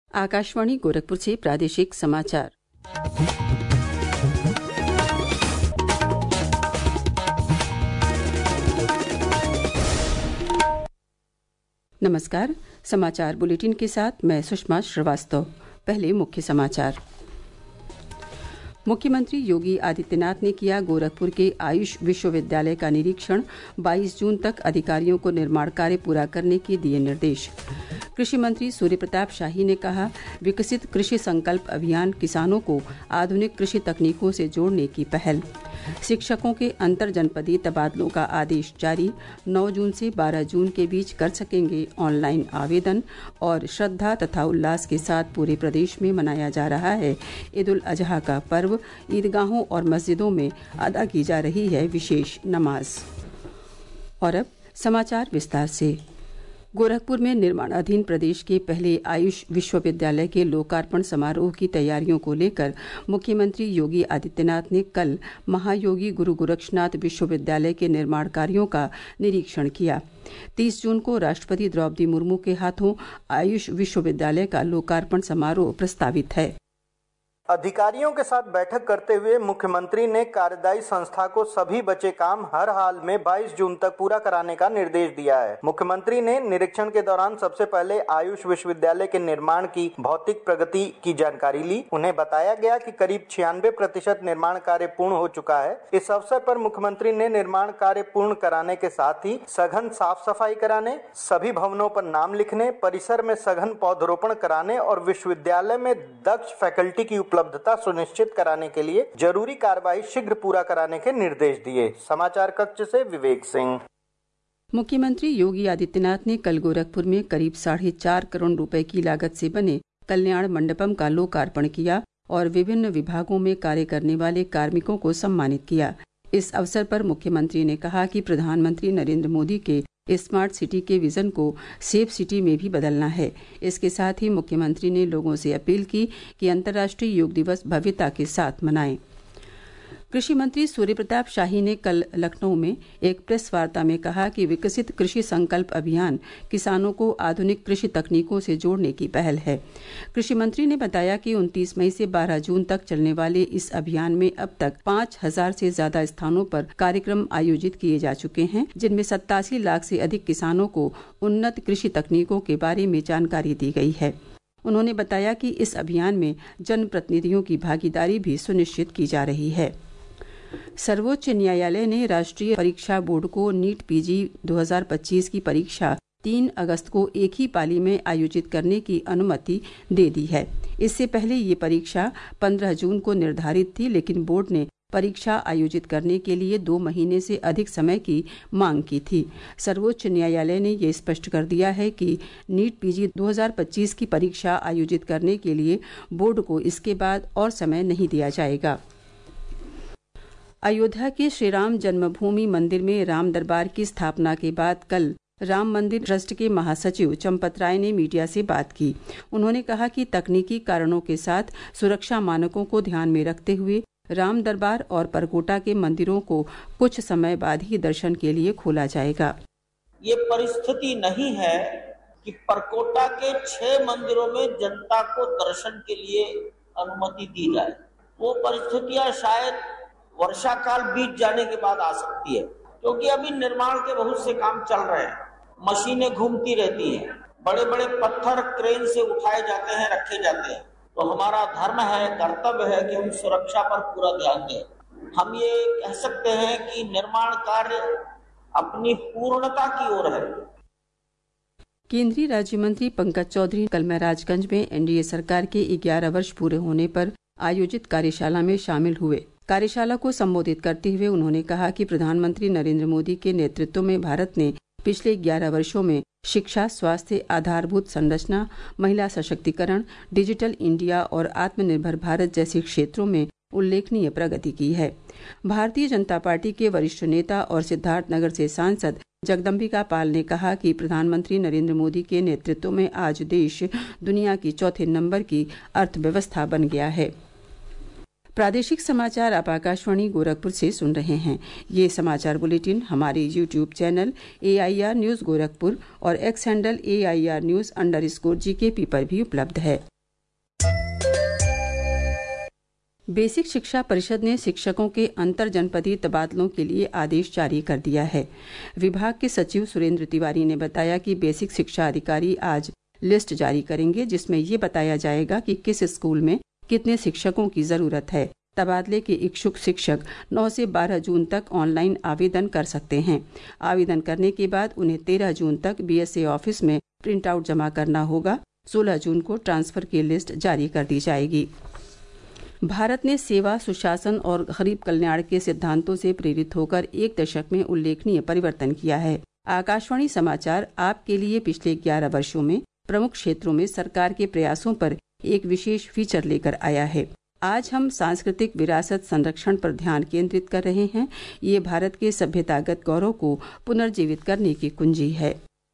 आकाशवाणी गोरखपुर से प्रादेशिक समाचार। नमस्कार। समाचार बुलेटिन के साथ मैं सुषमा श्रीवास्तव। पहले मुख्य समाचार। मुख्यमंत्री योगी आदित्यनाथ ने किया गोरखपुर के आयुष विश्वविद्यालय का निरीक्षण। 22 जून तक अधिकारियों को निर्माण कार्य पूरा करने के दिए निर्देश। कृषि मंत्री सूर्य प्रताप शाही ने कहा, विकसित कृषि संकल्प अभियान किसानों को आधुनिक कृषि तकनीकों से जोड़ने की पहल। शिक्षकों के अंतर जनपदीय तबादलों का आदेश जारी। 9 जून से 12 जून के बीच कर सकेंगे ऑनलाइन आवेदन। और श्रद्धा तथा उल्लास के साथ पूरे प्रदेश में मनाया जा रहा है ईद उल अजहा का पर्व। ईदगाहों और मस्जिदों में अदा की जा रही है विशेष नमाज। और अब समाचार विस्तार से। गोरखपुर में निर्माणाधीन प्रदेश के पहले आयुष विश्वविद्यालय के लोकार्पण समारोह की तैयारियों को लेकर मुख्यमंत्री योगी आदित्यनाथ ने कल महायोगी गुरु गोरक्षनाथ विश्वविद्यालय के निर्माण कार्यों का निरीक्षण किया। 30 जून को राष्ट्रपति द्रौपदी मुर्मू के हाथों आयुष विश्वविद्यालय का लोकार्पण समारोह प्रस्तावित है। अधिकारियों के साथ बैठक करते हुए मुख्यमंत्री ने कार्यदायी संस्था को सभी बचे काम हर हाल में 22 जून तक पूरा कराने का निर्देश दिया है। मुख्यमंत्री ने निरीक्षण के दौरान सबसे पहले आयुष विश्वविद्यालय के निर्माण की भौतिक प्रगति की जानकारी ली। उन्हें बताया गया कि करीब 96% निर्माण कार्य पूर्ण हो चुका है। इस अवसर पर मुख्यमंत्री ने निर्माण कार्य पूर्ण कराने के साथ ही सघन साफ सफाई कराने, सभी भवनों पर नाम लिखने, परिसर में सघन पौधरोपण कराने और विश्वविद्यालय में दक्ष फैकल्टी की उपलब्धता सुनिश्चित कराने के लिए जरूरी कार्रवाई शीघ्र पूरा कराने के निर्देश दिए। समाचार कक्ष से विवेक सिंह। मुख्यमंत्री योगी आदित्यनाथ ने कल गोरखपुर में करीब 4.5 करोड़ रुपए की लागत से बने कल्याण मंडपम का लोकार्पण किया और विभिन्न विभागों में कार्य करने वाले कार्मिकों को सम्मानित किया। इस अवसर पर मुख्यमंत्री ने कहा कि प्रधानमंत्री नरेंद्र मोदी के स्मार्ट सिटी के विजन को सेफ सिटी में भी बदलना है। इसके साथ ही मुख्यमंत्री ने लोगों से अपील की कि अंतर्राष्ट्रीय योग दिवस भव्यता के साथ मनाएं। कृषि मंत्री सूर्य प्रताप शाही ने कल लखनऊ में एक प्रेस वार्ता में कहा कि विकसित कृषि संकल्प अभियान किसानों को आधुनिक कृषि तकनीकों से जोड़ने की पहल है। कृषि मंत्री ने बताया कि 29 मई से 12 जून तक चलने वाले इस अभियान में अब तक 5000 से ज्यादा स्थानों पर कार्यक्रम आयोजित किए जा चुके हैं, जिनमें 87 लाख से अधिक किसानों को उन्नत कृषि तकनीकों के बारे में जानकारी दी गई है। उन्होंने बताया कि इस अभियान में जनप्रतिनिधियों की भागीदारी भी सुनिश्चित की जा रही है। सर्वोच्च न्यायालय ने राष्ट्रीय परीक्षा बोर्ड को नीट पीजी 2025 की परीक्षा 3 अगस्त को एक ही पाली में आयोजित करने की अनुमति दे दी है। इससे पहले ये परीक्षा 15 जून को निर्धारित थी, लेकिन बोर्ड ने परीक्षा आयोजित करने के लिए 2 महीने से अधिक समय की मांग की थी। सर्वोच्च न्यायालय ने ये स्पष्ट कर दिया है कि नीट पीजी 2025 की परीक्षा आयोजित करने के लिए बोर्ड को इसके बाद और समय नहीं दिया जाएगा। अयोध्या के श्री राम जन्मभूमि मंदिर में राम दरबार की स्थापना के बाद कल राम मंदिर ट्रस्ट के महासचिव चंपत राय ने मीडिया से बात की। उन्होंने कहा कि तकनीकी कारणों के साथ सुरक्षा मानकों को ध्यान में रखते हुए राम दरबार और परकोटा के मंदिरों को कुछ समय बाद ही दर्शन के लिए खोला जाएगा। ये परिस्थिति नहीं है कि परकोटा के 6 मंदिरों में जनता को दर्शन के लिए अनुमति दी जाए। वो परिस्थितियां शायद वर्षा काल बीत जाने के बाद आ सकती है, क्योंकि अभी निर्माण के बहुत से काम चल रहे हैं। मशीनें घूमती रहती हैं, बड़े बड़े पत्थर क्रेन से उठाए जाते हैं, रखे जाते हैं। तो हमारा धर्म है, कर्तव्य है कि हम सुरक्षा पर पूरा ध्यान दें। हम ये कह सकते हैं कि निर्माण कार्य अपनी पूर्णता की ओर है। केंद्रीय राज्य मंत्री पंकज चौधरी कल महराजगंज में एनडीए सरकार के 11 वर्ष पूरे होने पर आयोजित कार्यशाला में शामिल हुए। कार्यशाला को संबोधित करते हुए उन्होंने कहा कि प्रधानमंत्री नरेंद्र मोदी के नेतृत्व में भारत ने पिछले 11 वर्षों में शिक्षा, स्वास्थ्य, आधारभूत संरचना, महिला सशक्तिकरण, डिजिटल इंडिया और आत्मनिर्भर भारत जैसे क्षेत्रों में उल्लेखनीय प्रगति की है। भारतीय जनता पार्टी के वरिष्ठ नेता और सिद्धार्थनगर से सांसद जगदम्बिका पाल ने कहा कि प्रधानमंत्री नरेंद्र मोदी के नेतृत्व में आज देश दुनिया की चौथे नंबर की अर्थव्यवस्था बन गया है। प्रादेशिक समाचार आप आकाशवाणी गोरखपुर से सुन रहे हैं। ये समाचार बुलेटिन हमारे YouTube channel AIR news Gorakhpur और X handle AIR news _GKP पर भी उपलब्ध है। बेसिक शिक्षा परिषद ने शिक्षकों के अंतर जनपदीय तबादलों के लिए आदेश जारी कर दिया है। विभाग के सचिव सुरेंद्र तिवारी ने बताया कि बेसिक शिक्षा अधिकारी आज लिस्ट जारी करेंगे, जिसमें ये बताया जाएगा कि किस स्कूल में कितने शिक्षकों की जरूरत है। तबादले के इच्छुक शिक्षक 9 से 12 जून तक ऑनलाइन आवेदन कर सकते हैं। आवेदन करने के बाद उन्हें 13 जून तक BSA ऑफिस में प्रिंट आउट जमा करना होगा। 16 जून को ट्रांसफर की लिस्ट जारी कर दी जाएगी। भारत ने सेवा, सुशासन और गरीब कल्याण के सिद्धांतों से प्रेरित होकर एक दशक में उल्लेखनीय परिवर्तन किया है। आकाशवाणी समाचार आपके लिए पिछले 11 वर्षों में प्रमुख क्षेत्रों में सरकार के प्रयासों पर एक विशेष फीचर लेकर आया है। आज हम सांस्कृतिक विरासत संरक्षण पर ध्यान केंद्रित कर रहे हैं। ये भारत के सभ्यतागत गौरव को पुनर्जीवित करने की कुंजी है।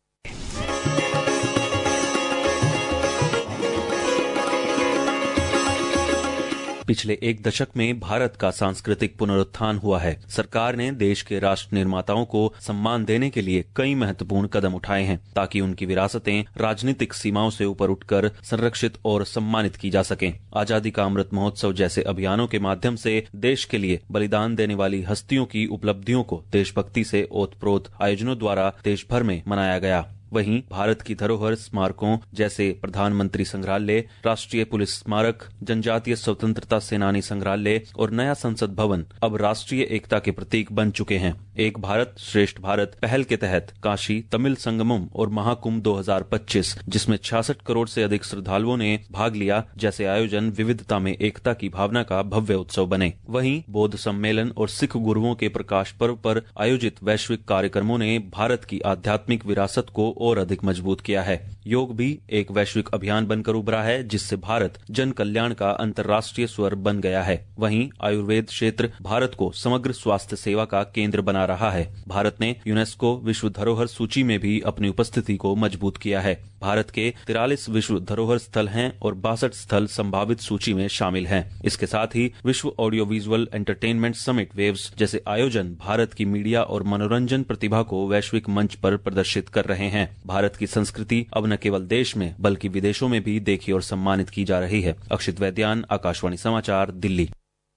पिछले एक दशक में भारत का सांस्कृतिक पुनरुत्थान हुआ है। सरकार ने देश के राष्ट्र निर्माताओं को सम्मान देने के लिए कई महत्वपूर्ण कदम उठाए हैं ताकि उनकी विरासतें राजनीतिक सीमाओं से ऊपर उठकर संरक्षित और सम्मानित की जा सकें। आजादी का अमृत महोत्सव जैसे अभियानों के माध्यम से देश के लिए बलिदान देने वाली हस्तियों की उपलब्धियों को देशभक्ति से ओतप्रोत आयोजनों द्वारा देश भर में मनाया गया। वहीं भारत की धरोहर स्मारकों जैसे प्रधानमंत्री संग्रहालय, राष्ट्रीय पुलिस स्मारक, जनजातीय स्वतंत्रता सेनानी संग्रहालय और नया संसद भवन अब राष्ट्रीय एकता के प्रतीक बन चुके हैं। एक भारत श्रेष्ठ भारत पहल के तहत काशी तमिल संगमम और महाकुंभ 2025, जिसमें 66 करोड़ से अधिक श्रद्धालुओं ने भाग लिया, जैसे आयोजन विविधता में एकता की भावना का भव्य उत्सव बने। वहीं बौद्ध सम्मेलन और सिख गुरुओं के प्रकाश पर्व पर आयोजित वैश्विक कार्यक्रमों ने भारत की आध्यात्मिक विरासत को और अधिक मजबूत किया है। योग भी एक वैश्विक अभियान बनकर उभरा है, जिससे भारत जन कल्याण का अंतर्राष्ट्रीय स्वर बन गया है। वहीं आयुर्वेद क्षेत्र भारत को समग्र स्वास्थ्य सेवा का केंद्र बना रहा है। भारत ने यूनेस्को विश्व धरोहर सूची में भी अपनी उपस्थिति को मजबूत किया है। भारत के 43 विश्व धरोहर स्थल हैं और 62 स्थल संभावित सूची में शामिल हैं। इसके साथ ही विश्व audio visual entertainment summit waves जैसे आयोजन भारत की मीडिया और मनोरंजन प्रतिभा को वैश्विक मंच पर प्रदर्शित कर रहे हैं। भारत की संस्कृति अब न केवल देश में बल्कि विदेशों में भी देखी और सम्मानित की जा रही है। अक्षित वैद्यान, आकाशवाणी समाचार, दिल्ली।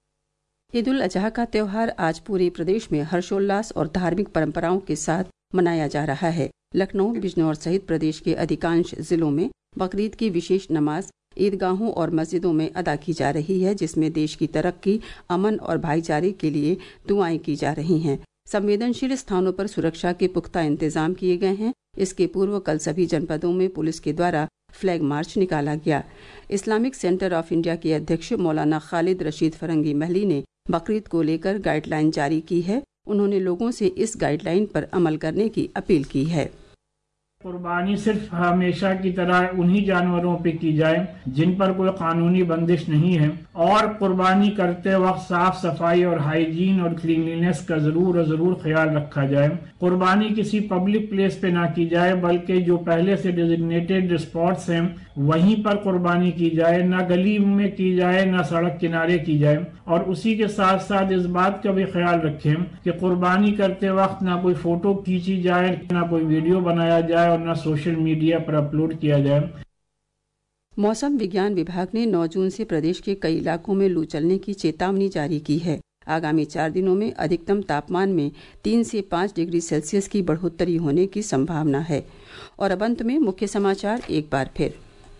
ईद उल अजहा का त्योहार आज पूरे प्रदेश में हर्षोल्लास और धार्मिक परंपराओं के साथ मनाया जा रहा है। लखनऊ, बिजनौर सहित प्रदेश के अधिकांश जिलों में बकरीद की विशेष नमाज ईदगाहों और मस्जिदों में अदा की जा रही है, जिसमें देश की तरक्की, अमन और भाईचारे के लिए दुआएं की जा रही हैं। संवेदनशील स्थानों पर सुरक्षा के पुख्ता इंतजाम किए गए हैं। इसके पूर्व कल सभी जनपदों में पुलिस के द्वारा फ्लैग मार्च निकाला गया। इस्लामिक सेंटर ऑफ इंडिया के अध्यक्ष मौलाना खालिद रशीद फरंगी महली ने बकरीद को लेकर गाइडलाइन जारी की है। उन्होंने लोगों से इस गाइडलाइन पर अमल करने की अपील की है। कुर्बानी सिर्फ हमेशा की तरह उन्हीं जानवरों पे की जाए जिन पर कोई कानूनी बंदिश नहीं है, और कुर्बानी करते वक्त साफ सफाई और हाइजीन और क्लीनलीनेस का जरूर ख्याल रखा जाए। कुर्बानी किसी पब्लिक प्लेस पे ना की जाए, बल्कि जो पहले से डेजिग्नेटेड स्पॉट्स हैं वहीं पर कुर्बानी की जाए, ना गली में की जाए, ना सड़क किनारे की जाए। और उसी के साथ साथ इस बात का भी ख्याल रखें कि कुर्बानी करते वक्त ना कोई फोटो खींची जाए, ना कोई वीडियो बनाया जाए और न सोशल मीडिया पर अपलोड किया जाए। मौसम विज्ञान विभाग ने 9 जून से प्रदेश के कई इलाकों में लू चलने की चेतावनी जारी की है। आगामी 4 दिनों में अधिकतम तापमान में 3 से 5 डिग्री सेल्सियस की बढ़ोतरी होने की संभावना है। और अब अंत में मुख्य समाचार एक बार फिर।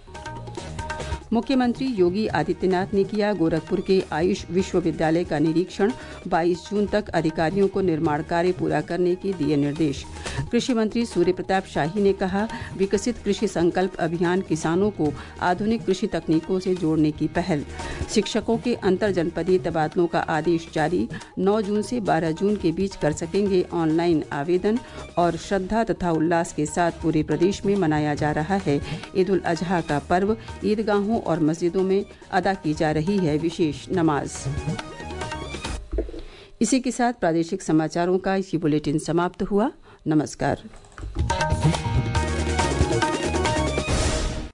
मुख्यमंत्री योगी आदित्यनाथ ने किया गोरखपुर के आयुष विश्वविद्यालय का निरीक्षण। 22 जून तक अधिकारियों को निर्माण कार्य पूरा करने के दिए निर्देश। कृषि मंत्री सूर्य प्रताप शाही ने कहा, विकसित कृषि संकल्प अभियान किसानों को आधुनिक कृषि तकनीकों से जोड़ने की पहल। शिक्षकों के अंतर जनपदीय तबादलों का आदेश जारी। 9 जून से 12 जून के बीच कर सकेंगे ऑनलाइन आवेदन। और श्रद्धा तथा उल्लास के साथ पूरे प्रदेश में मनाया जा रहा है ईद उल अजहा का पर्व। ईदगाहों और मस्जिदों में अदा की जा रही है विशेष नमाज। इसी के साथ प्रादेशिक समाचारों का इसी बुलेटिन समाप्त हुआ। नमस्कार।